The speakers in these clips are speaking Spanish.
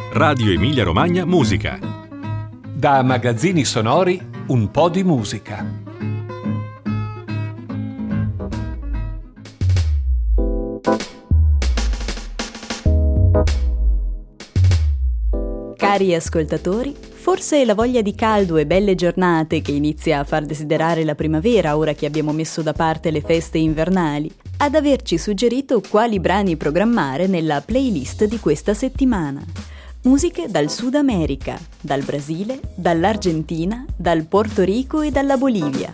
Radio Emilia Romagna Musica. Da Magazzini Sonori un po' di musica. Cari ascoltatori, forse è la voglia di caldo e belle giornate che inizia a far desiderare la primavera ora che abbiamo messo da parte le feste invernali, ad averci suggerito quali brani programmare nella playlist di questa settimana. Musiche dal Sud America, dal Brasile, dall'Argentina, dal Porto Rico e dalla Bolivia.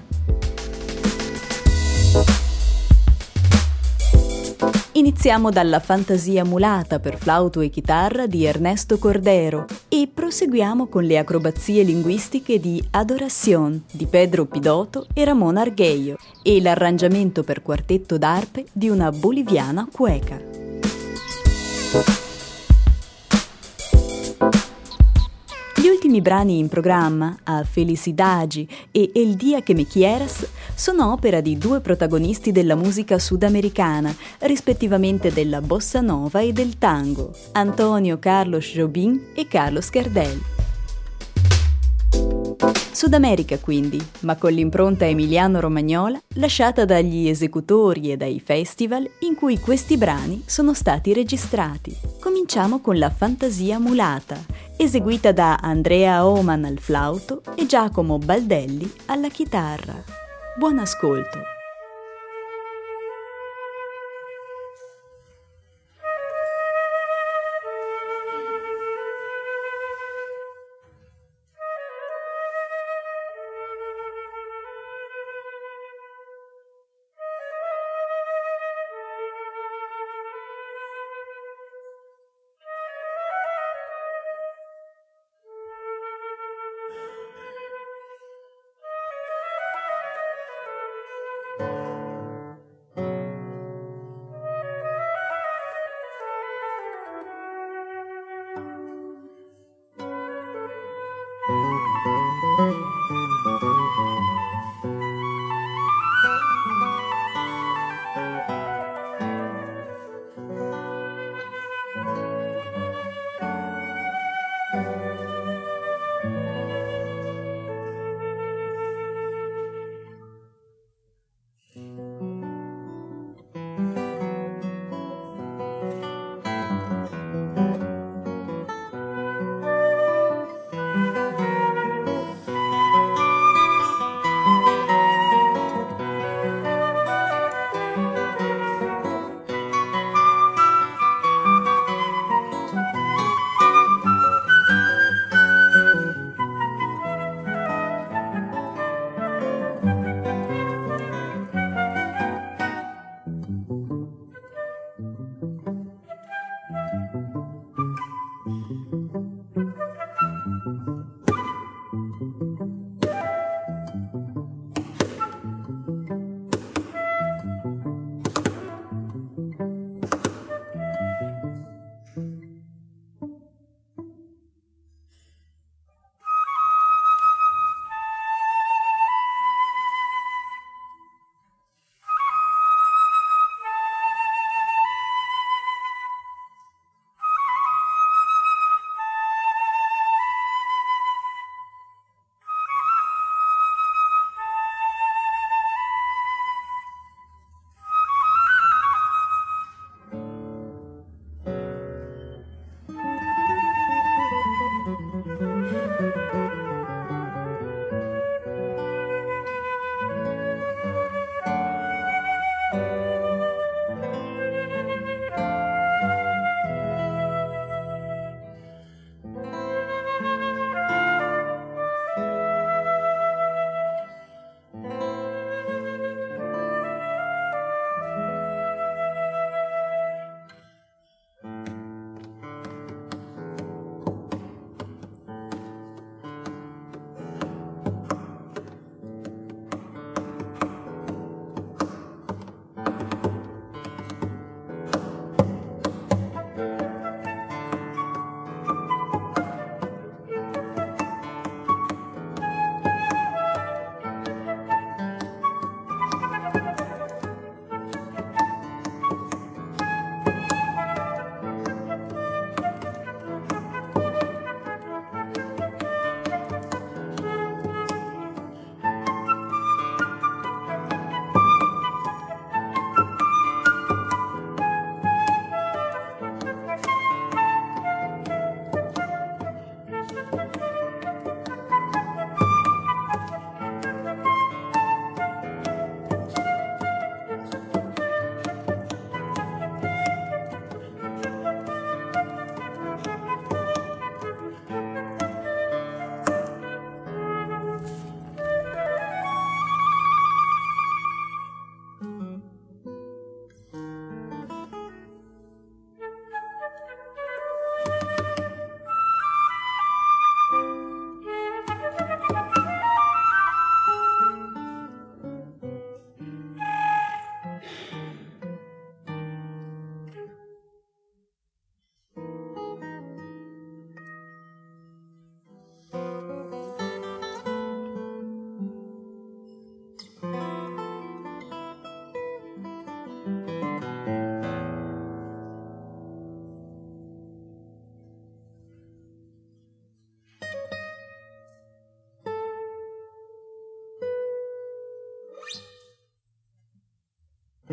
Iniziamo dalla Fantasia mulata per flauto e chitarra di Ernesto Cordero e proseguiamo con le acrobazie linguistiche di Adoración di Pedro Pidoto e Ramón Arguello e l'arrangiamento per quartetto d'arpe di una boliviana cueca. Gli ultimi brani in programma, A Felicidade e El Día que me quieras, sono opera di due protagonisti della musica sudamericana, rispettivamente della bossa nova e del tango, Antonio Carlos Jobim e Carlos Gardel. Sud America quindi, ma con l'impronta emiliano-romagnola lasciata dagli esecutori e dai festival in cui questi brani sono stati registrati. Cominciamo con la Fantasia mulata, eseguita da Andrea Oman al flauto e Giacomo Baldelli alla chitarra. Buon ascolto!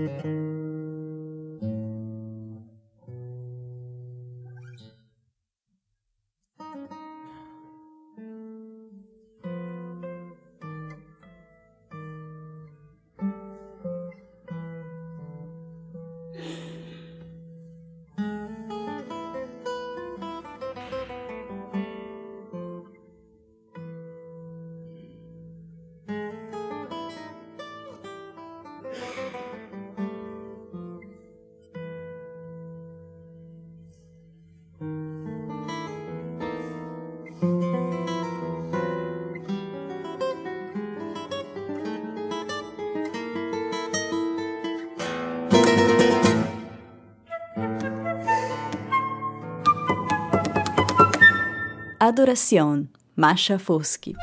Adoración, Masha Foschi.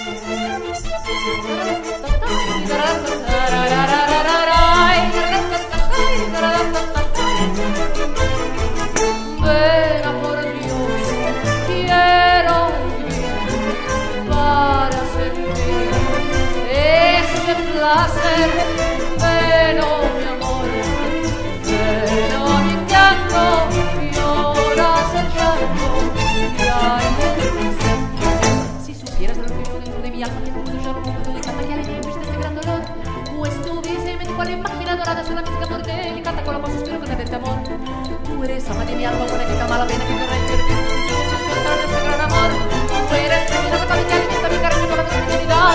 Ven a por Dios, quiero vivir para sentir ese placer. Ven, oh mi amor, ven a mi canto, lloras el llanto y hay un si supieras lo que yo dentro de mi alma que puedo yo no puedo de canta que alegría de este gran dolor, pues tuviese en mente cual imagina dorada sola mística mortel y canta con la voz suspiro con este amor. Tú eres ama de mi alma, buena que cama la pena que corre y de este gran amor. Tú eres reina que también que alimenta mi cariño con la tranquilidad.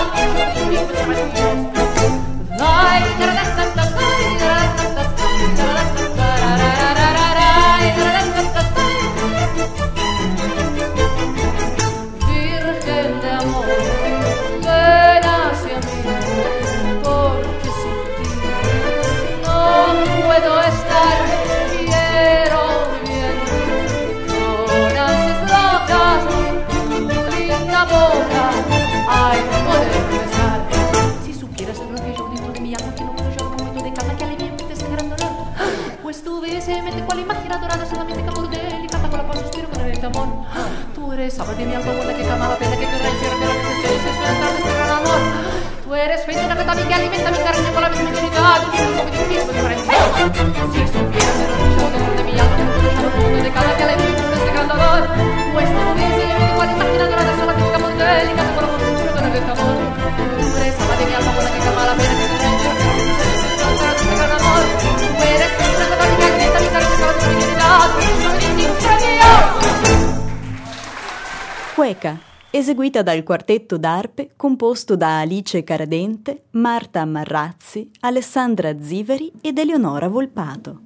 Virgen de amor, ven hacia mí, porque sin ti no puedo estar. Quiero vivir con ansias locas, tu linda boca, ay, poder besar. Si supieras el que yo dentro de mi alma, que no puedo yo un momento de calma que alivie de este gran dolor, pues tuviese en mente cual imagina dorada solamente que amor de él y canta con la paz suspiro con el amor. Tú eres ama de mi alma, buena que cama la pena que corre y pierde la necesidad de sueltar de este gran amor. Tú eres fe de una que también que alimenta mi cariño con la misma dignidad y un poco difícil de diferencia. Si supieras el que yo de mi alma, que no puedo yo un mundo de cada que alegría de este gran dolor, pues tuviese en mente cual imagina dorada solamente que amor de él y canta con la paz suspiro con el amor. Tú eres ama de mi alma, buena que cama la pena que corre y pierde la necesidad de este gran amor. Tú eres fe de una que también que alimenta mi cariño con la misma dignidad y un poco difícil de Cueca, eseguita dal quartetto d'arpe composto da Alice Caradente, Marta Marrazzi, Alessandra Ziveri ed Eleonora Volpato.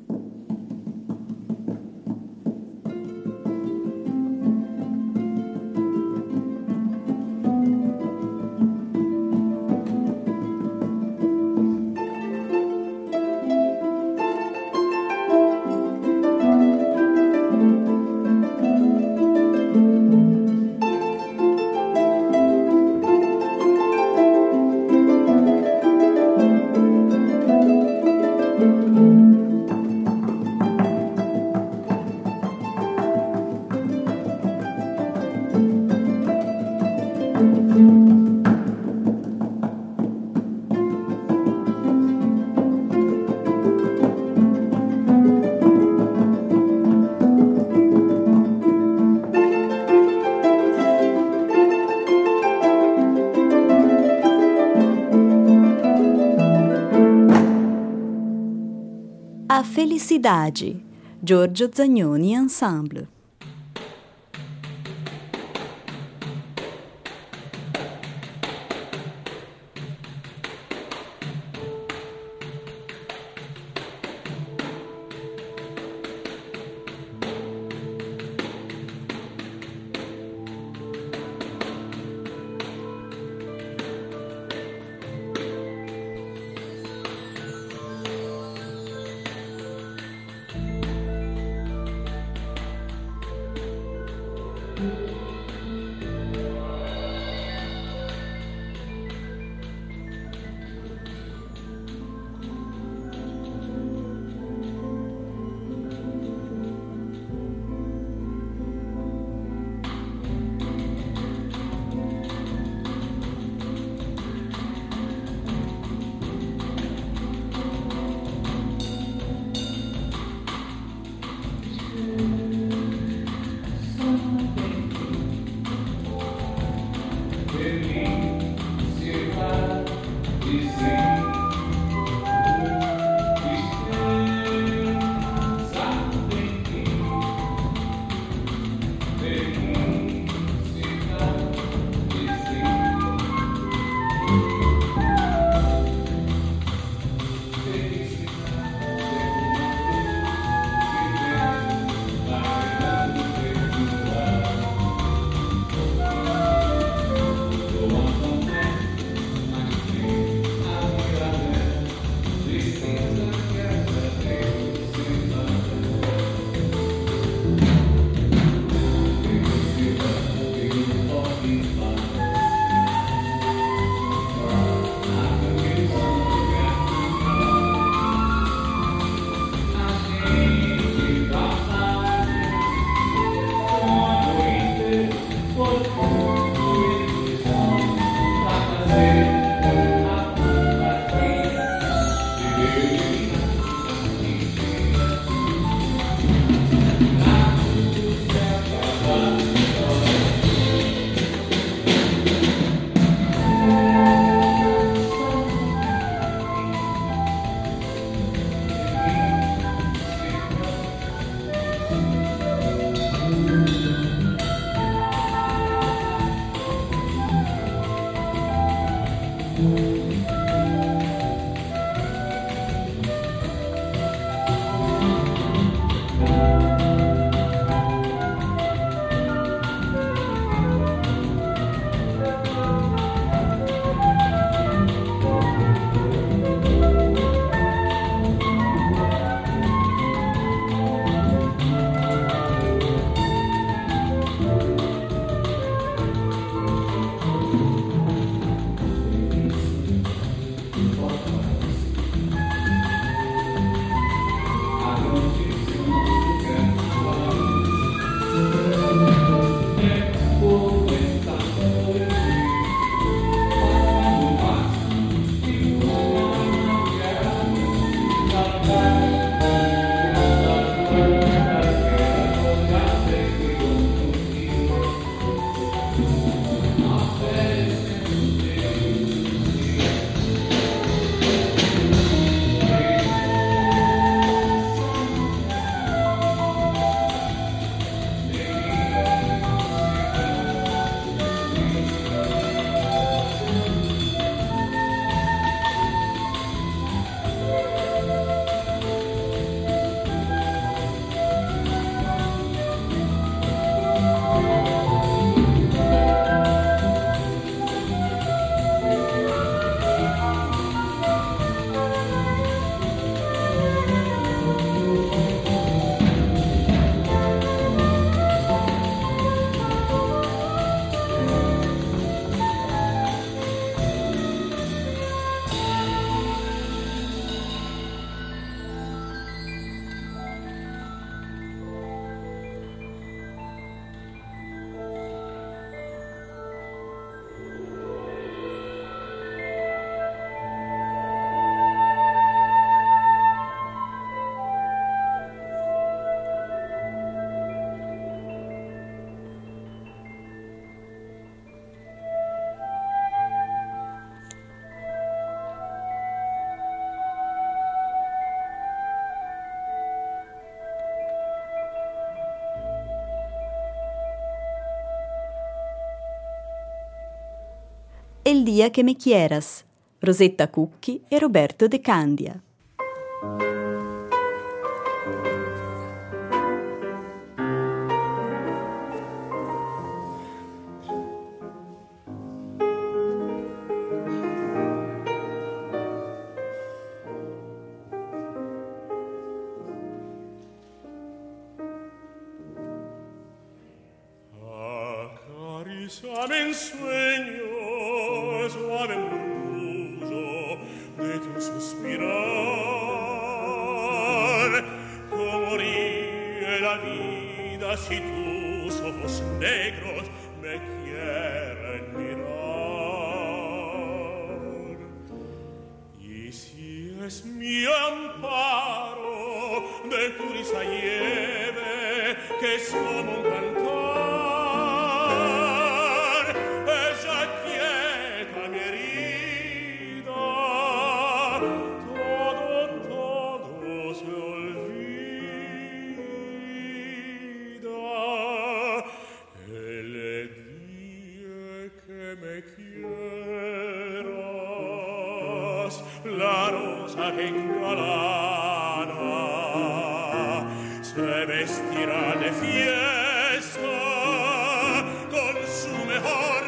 A Felicidade, Giorgio Zagnoni Ensemble. El día que me quieras, Rosetta Cucchi e Roberto De Candia. Acaríciame en sueño, suave murmullo de tu suspirar. Como ríe la vida si tus ojos negros me quieren mirar. Y si es mi amparo de tu risa lleve, que es como un cantar, la rosa que engalana se vestirá de fiesta con su mejor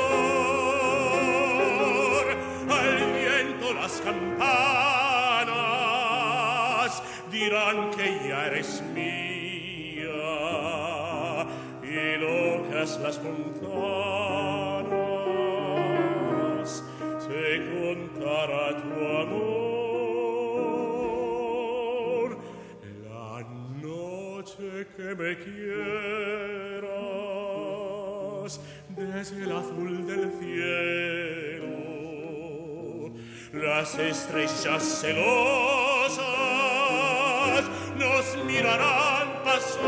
color. Al viento las campanas dirán que ya eres mía, y locas las montanas se contará tu amor. La noche que me quieras desde el azul del cielo, las estrellas celosas nos mirarán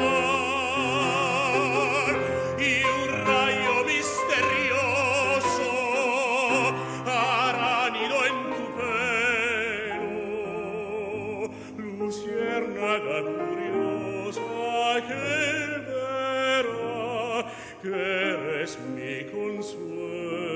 pasar, y un rayo misterioso hará nido en tu pelo, luciérnaga curiosa que verá que eres mi consuelo.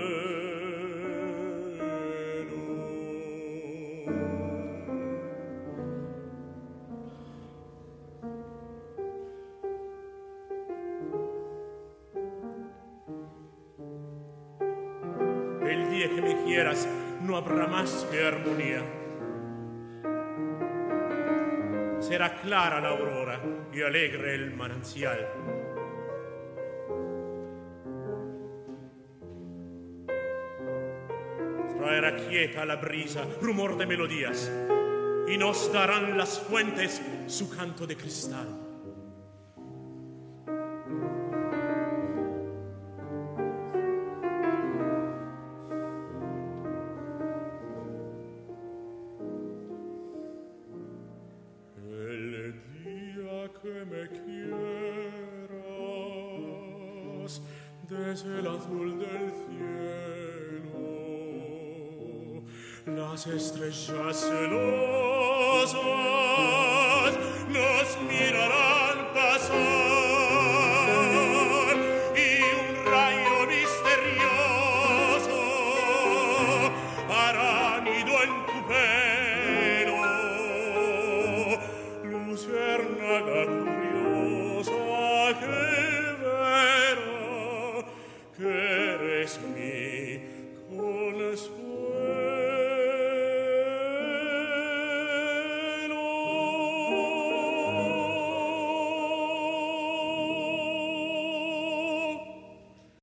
El día que me quieras no habrá más que armonía. Será clara la aurora y alegre el manantial. Traerá quieta la brisa, rumor de melodías, y nos darán las fuentes su canto de cristal. El día que me quieras desde el azul del cielo, las estrellas celosas nos mirarán pasar, y un rayo misterioso hará nido en tu pelo, luciérnaga curiosa que verá que eres mi consuelo.